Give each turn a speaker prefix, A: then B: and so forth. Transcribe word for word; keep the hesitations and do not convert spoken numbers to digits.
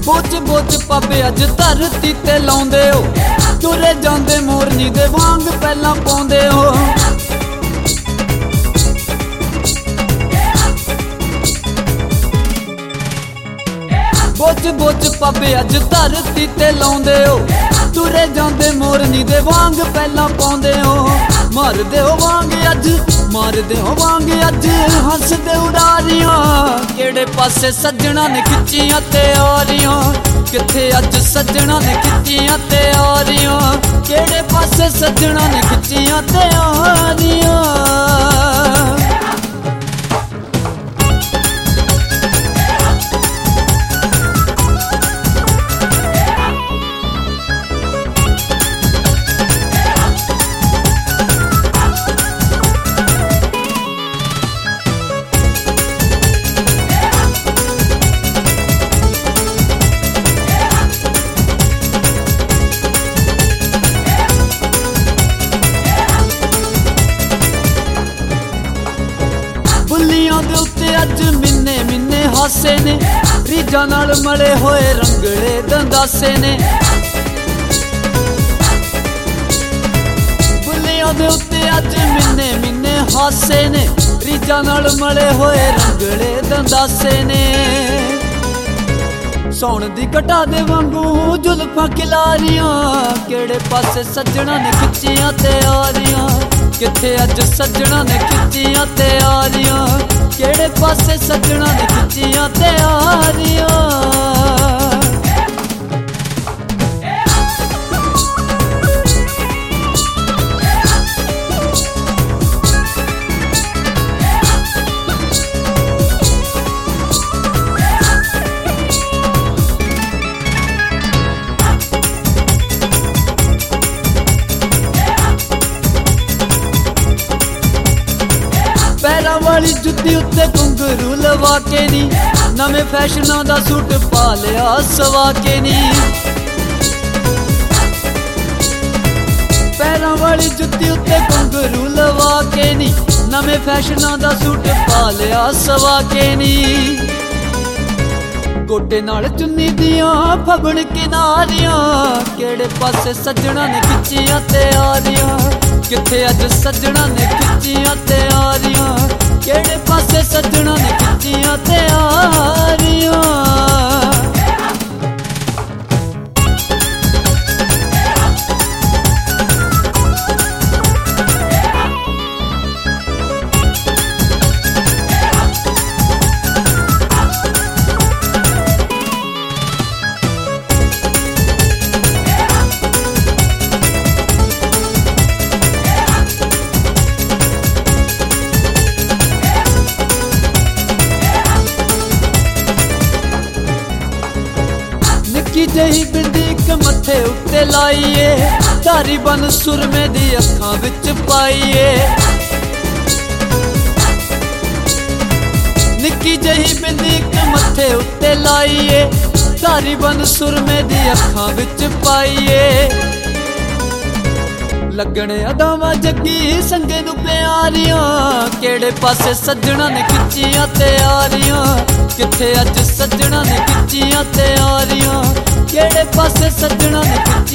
A: बोच बोच पापे अज धरती ते लाउंदे हो, तुरे जांदे मोरनी दे वांग पहला पाउंदे हो। बोच बोच पापे अज धरती ते लाउंदे हो, तुरे जांदे मोरनी दे वांग पहला पाउंदे हो। मारदे हो वांग अज मारदे हो वांग अज हंसदे उड़ारियां, केड़े पासे सज्जणा ने खिच्चियां तैयारियां, किथे अज सज्जणा ने खिच्चियां तैयारियां, केड़े पासे सज्जणा ने खिच्चियां तैयारियां। बुलियां दे उत्ते अज मिन्ने मिन्ने हासे ने, रीझां नाल मले होए रंगड़े दंदासे ने। बुलियां दे उत्ते अज मिन्ने मिन्ने हासे ने, रीझां नाल मले होए रंगड़े दंदासे ने। सौण दी घटा दे वांगू जुल्फां खिलारियां, केड़े पासे सज्जणा ने खिच्चियां तैयारियां, किथे अज सज्जणा ने खिच्चियां तैयारियां, केड़े पासे सज्जणा ने खिच्चियां तैयारियां। पैरां वाली जुत्ती उत्ते घुंघरू लवा के नी, नवे फैशनां दा सूट पा लिया सवा के नी। पैरां वाली जुत्ती उत्ते घुंघरू लवा के नी, नवे फैशनां दा सूट पा लिया सवा के नी। गोटे नाल चुन्नी दियां फबण किनारियां, केड़े पासे सज्जणा ने खिच्चियां तैयारियां, किथे अज सज्जणा ने खिच्चियां तैयारियां, केड़े पासे सज्जणा ने खिच्चियां तैयारियां। निक्की जही बिंदी इक मत्थे उत्ते लाइए, धारी बन सुरमे दी अखां विच पाइए। निक्की जही बिंदी इक मत्थे उत्ते लाइए, धारी बन सुरमे दी अखां विच पाइए। लगने अदावां जग्गी संगे नू प्यारियां, केड़े पासे सज्जणा ने खिच्चियां तैयारियां, किथे अज सज्जणा ने खिच्चियां तैयारियां, केड़े पासे सज्जणा ने